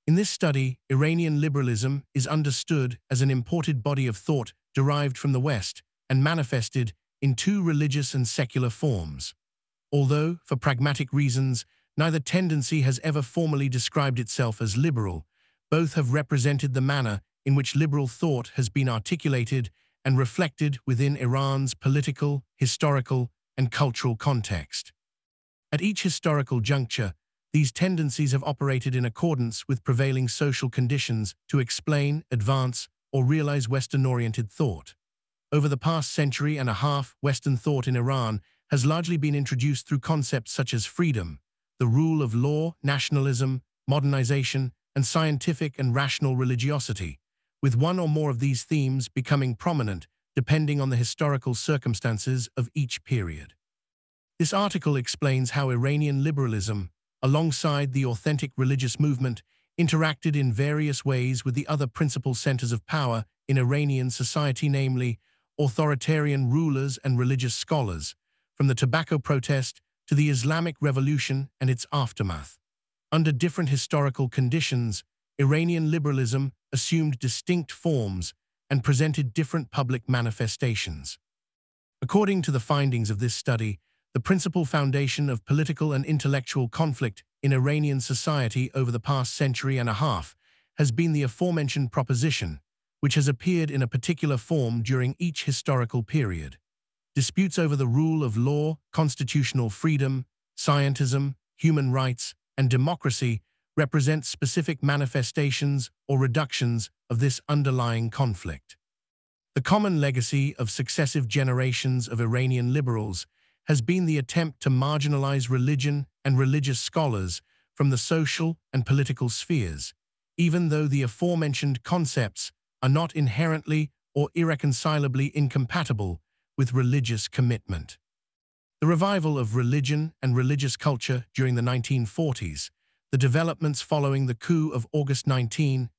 In this study, Iranian liberalism is understood as an imported body of thought derived from the West and manifested in two religious and secular forms. Although, for pragmatic reasons, neither tendency has ever formally described itself as liberal, both have represented the manner in which liberal thought has been articulated and reflected within Iran's political, historical, and cultural context. At each historical juncture, these tendencies have operated in accordance with prevailing social conditions to explain, advance, or realize Western-oriented thought. Over the past century and a half, Western thought in Iran has largely been introduced through concepts such as freedom, the rule of law, nationalism, modernization, and scientific and rational religiosity, with one or more of these themes becoming prominent depending on the historical circumstances of each period. This article explains how Iranian liberalism, alongside the authentic religious movement, interacted in various ways with the other principal centers of power in Iranian society, namely authoritarian rulers and religious scholars, from the tobacco protest to the Islamic Revolution and its aftermath. Under different historical conditions, Iranian liberalism assumed distinct forms and presented different public manifestations. According to the findings of this study, the principal foundation of political and intellectual conflict in Iranian society over the past century and a half has been the aforementioned proposition, which has appeared in a particular form during each historical period. Disputes over the rule of law, constitutional freedom, scientism, human rights, and democracy represent specific manifestations or reductions of this underlying conflict. The common legacy of successive generations of Iranian liberals has been the attempt to marginalize religion and religious scholars from the social and political spheres, even though the aforementioned concepts are not inherently or irreconcilably incompatible with religious commitment. The revival of religion and religious culture during the 1940s, the developments following the coup of August 19,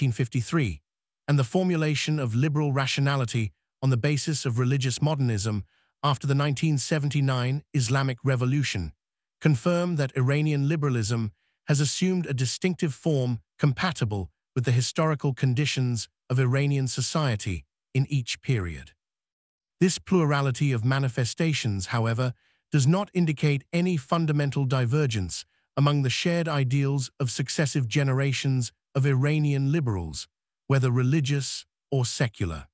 1953, and the formulation of liberal rationality on the basis of religious modernism after the 1979 Islamic Revolution confirm that Iranian liberalism has assumed a distinctive form compatible with the historical conditions of Iranian society in each period. This plurality of manifestations, however, does not indicate any fundamental divergence among the shared ideals of successive generations of Iranian liberals, whether religious or secular.